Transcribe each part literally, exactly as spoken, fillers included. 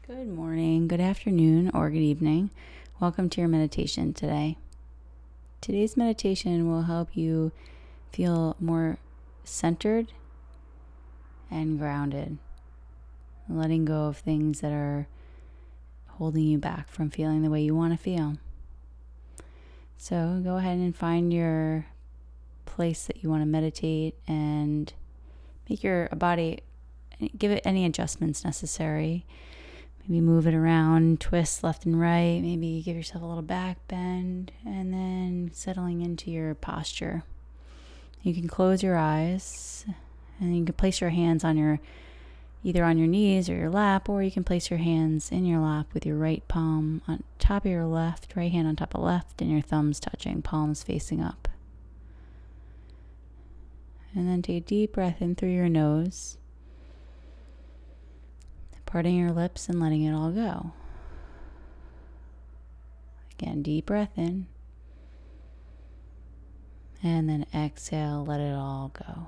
Good morning, good afternoon, or good evening. Welcome to your meditation today. Today's meditation will help you feel more centered and grounded, letting go of things that are holding you back from feeling the way you want to feel. So go ahead and find your place that you want to meditate and make your body, give it any adjustments necessary. Maybe move it around, twist left and right. Maybe give yourself a little back bend, and then settling into your posture. You can close your eyes, and you can place your hands on your, either on your knees or your lap, or you can place your hands in your lap with your right palm on top of your left, right hand on top of left, and your thumbs touching, palms facing up. And then take a deep breath in through your nose, parting your lips and letting it all go. Again, deep breath in. And then exhale, let it all go.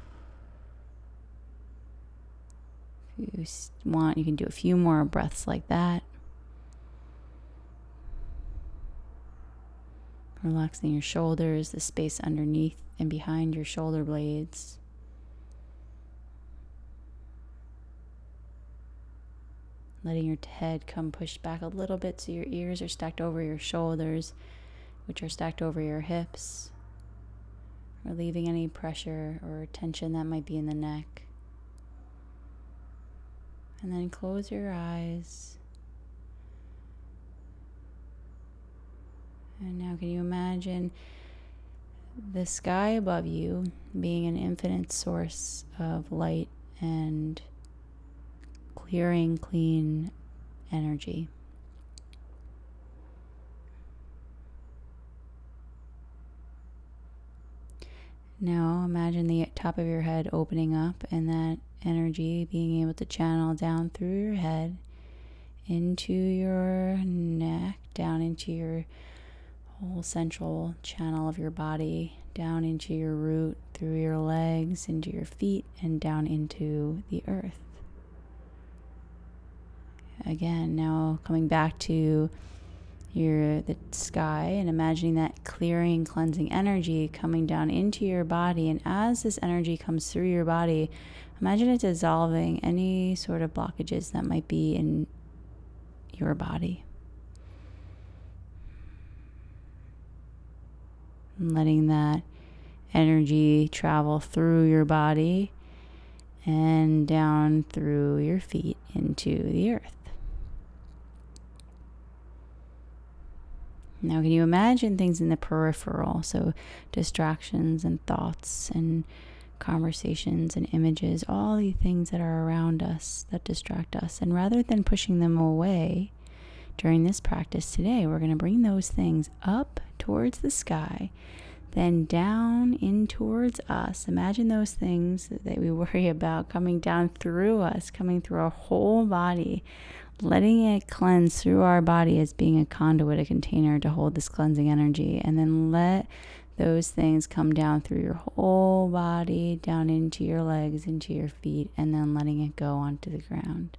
If you want, you can do a few more breaths like that. Relaxing your shoulders, the space underneath and behind your shoulder blades. Letting your head come pushed back a little bit so your ears are stacked over your shoulders, which are stacked over your hips. Relieving any pressure or tension that might be in the neck. And then close your eyes. And now can you imagine the sky above you being an infinite source of light and clearing, clean energy? Now imagine the top of your head opening up and that energy being able to channel down through your head into your neck, down into your whole central channel of your body, down into your root, through your legs, into your feet, and down into the earth. Again, now coming back to your the sky and imagining that clearing, cleansing energy coming down into your body. And as this energy comes through your body, imagine it dissolving any sort of blockages that might be in your body. And letting that energy travel through your body and down through your feet into the earth. Now, can you imagine things in the peripheral? So distractions and thoughts and conversations and images, all the things that are around us that distract us. And rather than pushing them away during this practice today, we're going to bring those things up towards the sky, then down in towards us. Imagine those things that we worry about coming down through us, coming through our whole body, letting it cleanse through our body as being a conduit, a container to hold this cleansing energy. And then let those things come down through your whole body, down into your legs, into your feet, and then letting it go onto the ground.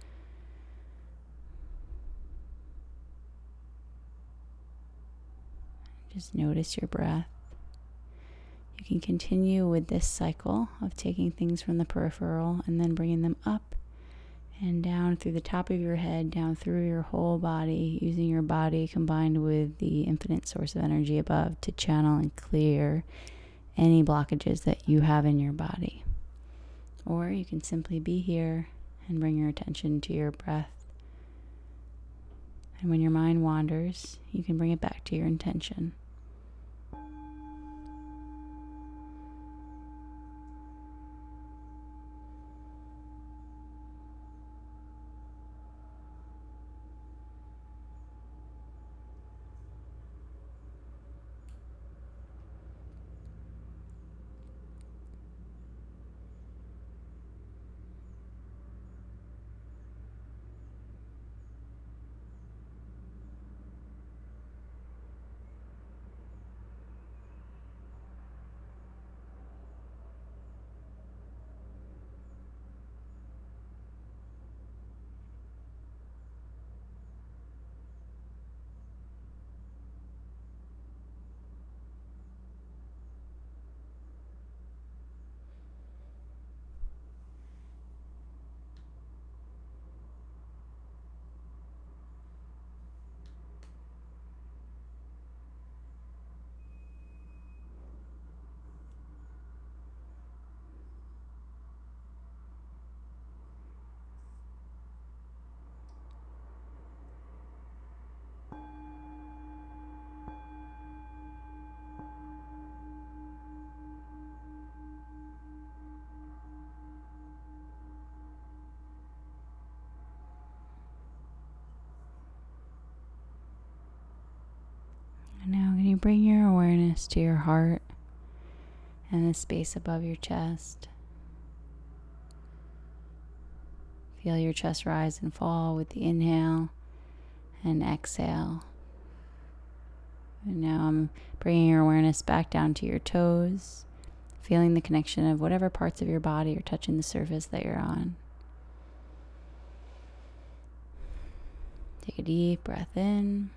Just notice your breath. You can continue with this cycle of taking things from the peripheral and then bringing them up and down through the top of your head, down through your whole body, using your body combined with the infinite source of energy above to channel and clear any blockages that you have in your body. Or you can simply be here and bring your attention to your breath. And when your mind wanders, you can bring it back to your intention. bring your awareness to your heart and the space above your chest. Feel your chest rise and fall with the inhale and exhale. And now I'm bringing your awareness back down to your toes, feeling the connection of whatever parts of your body are touching the surface that you're on. Take a deep breath in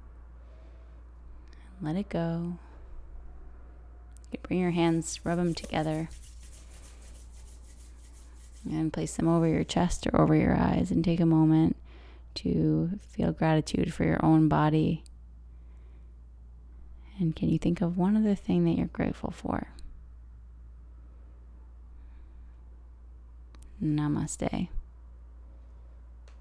and let it go. You bring your hands, rub them together, and place them over your chest or over your eyes, and take a moment to feel gratitude for your own body. And can you think of one other thing that you're grateful for? Namaste.